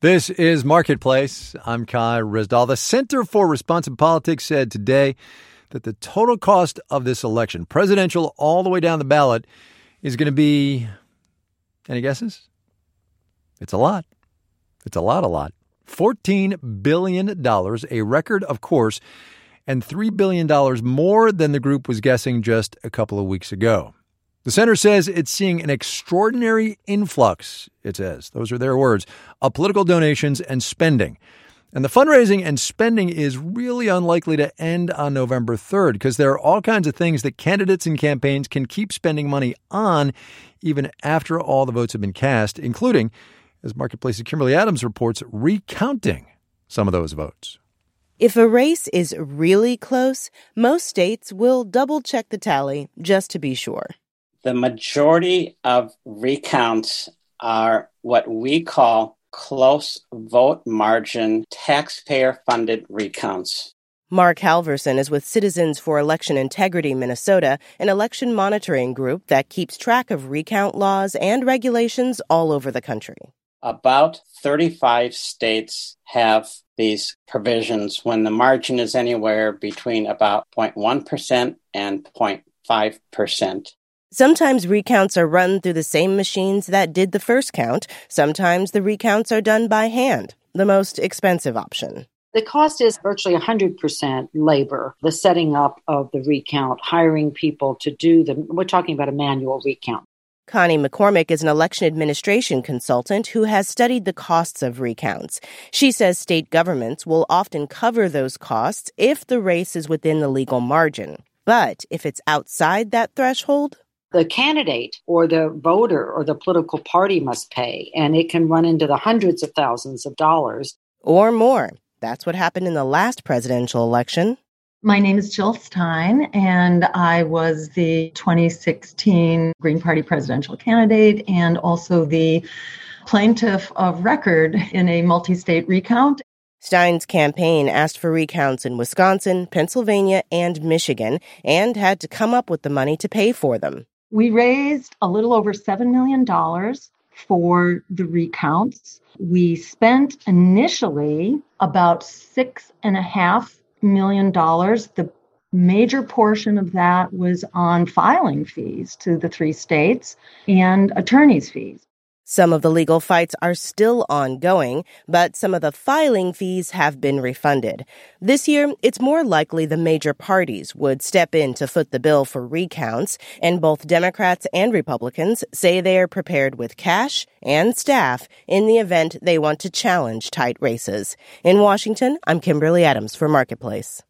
This is Marketplace. I'm Kai Ryssdal. The Center for Responsive Politics said today that the total cost of this election, presidential all the way down the ballot, is going to be, any guesses? It's a lot. It's a lot. $14 billion, a record, of course, and $3 billion more than the group was guessing just a couple of weeks ago. The center says it's seeing an extraordinary influx, it says, those are their words, of political donations and spending. And the fundraising and spending is really unlikely to end on November 3rd because there are all kinds of things that candidates and campaigns can keep spending money on even after all the votes have been cast, including, as Marketplace's Kimberly Adams reports, recounting some of those votes. If a race is really close, most states will double-check the tally just to be sure. The majority of recounts are what we call close vote margin taxpayer-funded recounts. Mark Halverson is with Citizens for Election Integrity Minnesota, an election monitoring group that keeps track of recount laws and regulations all over the country. About 35 states have these provisions when the margin is anywhere between about 0.1% and 0.5%. Sometimes recounts are run through the same machines that did the first count. Sometimes the recounts are done by hand, the most expensive option. The cost is virtually 100% labor, the setting up of the recount, hiring people to do we're talking about a manual recount. Connie McCormick is an election administration consultant who has studied the costs of recounts. She says state governments will often cover those costs if the race is within the legal margin. But if it's outside that threshold, the candidate or the voter or the political party must pay, and it can run into the hundreds of thousands of dollars. Or more. That's what happened in the last presidential election. My name is Jill Stein, and I was the 2016 Green Party presidential candidate and also the plaintiff of record in a multi-state recount. Stein's campaign asked for recounts in Wisconsin, Pennsylvania, and Michigan, and had to come up with the money to pay for them. We raised a little over $7 million for the recounts. We spent initially about $6.5 million. The major portion of that was on filing fees to the 3 states and attorney's fees. Some of the legal fights are still ongoing, but some of the filing fees have been refunded. This year, it's more likely the major parties would step in to foot the bill for recounts, and both Democrats and Republicans say they are prepared with cash and staff in the event they want to challenge tight races. In Washington, I'm Kimberly Adams for Marketplace.